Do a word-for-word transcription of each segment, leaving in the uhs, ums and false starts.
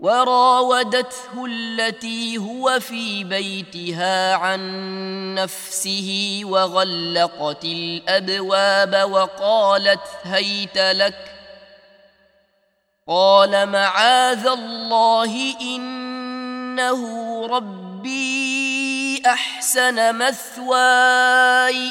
وراودته التي هو في بيتها عن نفسه وغلقت الأبواب وقالت هيت لك قال معاذ الله إنه ربي أحسن مثواي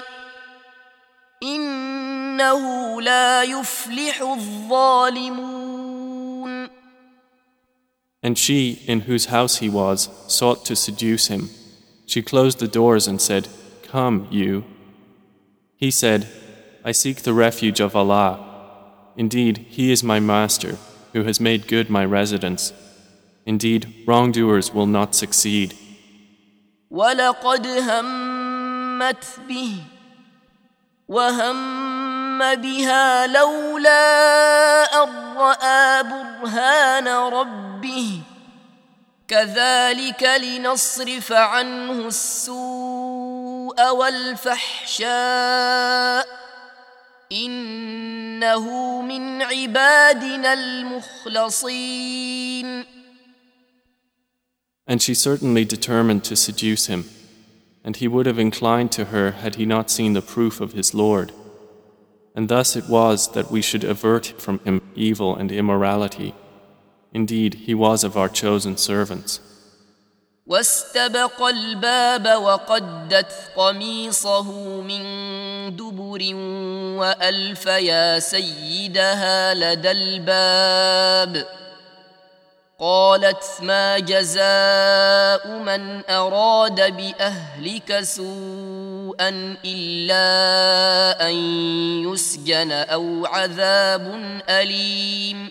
إنه لا يفلح الظالمون. And she, in whose house he was, sought to seduce him. She closed the doors and said, "Come, you." He said, "I seek the refuge of Allah. Indeed, He is my master, who has made good my residence. Indeed, wrongdoers will not succeed." وَلَقَدْ هَمَّتْ بِهِ وَهَمَّ بِهَا لَوْلَا أَن رَّأَىٰ بُرْهَانَ رَبِّهِ كَذَلِكَ لِنَصْرِفَ عَنْهُ السُّوءَ وَالْفَحْشَاءَ إِنَّهُ مِنْ عِبَادِنَا الْمُخْلَصِينَ. And she certainly determined to seduce him, and he would have inclined to her had he not seen the proof of his Lord. And thus it was that we should avert from him evil and immorality. Indeed, he was of our chosen servants. واستبق الباب وقدت قميصه من دبر وألف يا سيدها لدى الباب قالت ما جزاء من أراد بأهلك سوءا إلا أن يسجن أو عذاب أليم.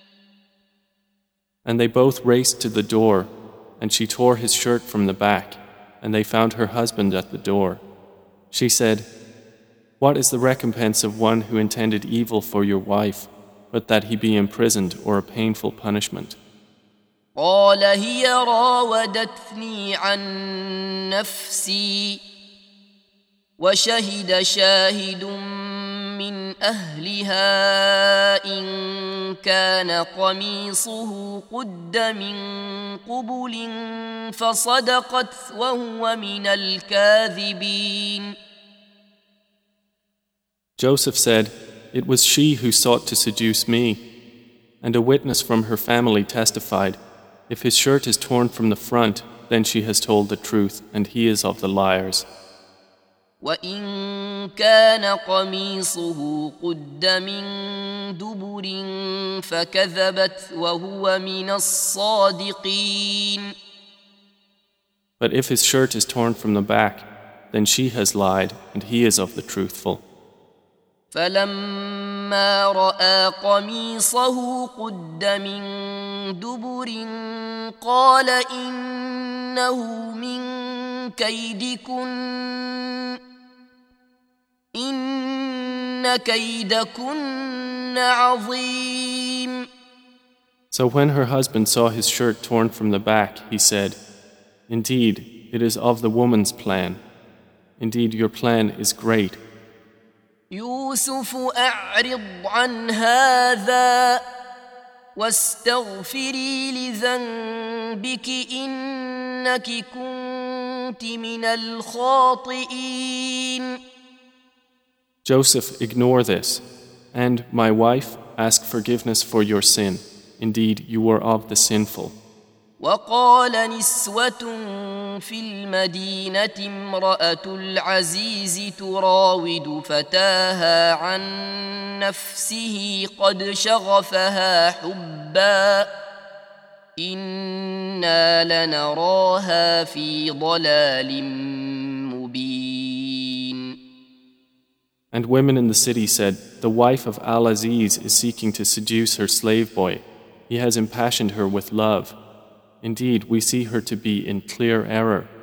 And they both raced to the door, and she tore his shirt from the back, and they found her husband at the door. She said, "What is the recompense of one who intended evil for your wife, but that he be imprisoned or a painful punishment?" قال هي راودتني عن نفسي وشهد شاهد من أهلها إن كان قميصه قد من قبل فصدقت وهو من الكاذبين. Joseph said, "It was she who sought to seduce me." And a witness from her family testified, "If his shirt is torn from the front, then she has told the truth, and he is of the liars." وَإِن كَانَ قَمِيصُهُ قُدَّ مِن دُبُرٍ فَكَذَبَتْ وَهُوَ مِنَ الصَّادِقِينَ. But if his shirt is torn from the back, then she has lied, and he is of the truthful. فَلَمَّا رَأَىٰ قَمِيصَهُ قُدَّ مِن دُبُرٍ قَالَ إِنَّهُ مِن كَيْدِكُنَّ إِنَّ كَيْدَكُنَّ عَظِيمٌ. So when her husband saw his shirt torn from the back, he said, "Indeed, it is of the woman's plan. Indeed, your plan is great." يوسف أعرض عن هذا واستغفري لذنبك إنك كنت من الخاطئين. Joseph, ignore this, and, my wife, ask forgiveness for your sin. Indeed, you were of the sinful. وقال نسوة في المدينة امرأة العزيز تراود فتاها عن نفسه قد شغفها حبا إنا لنراها في ضلال مبين. And women in the city said, "The wife of Al-Aziz is seeking to seduce her slave boy. He has impassioned her with love. Indeed, we see her to be in clear error."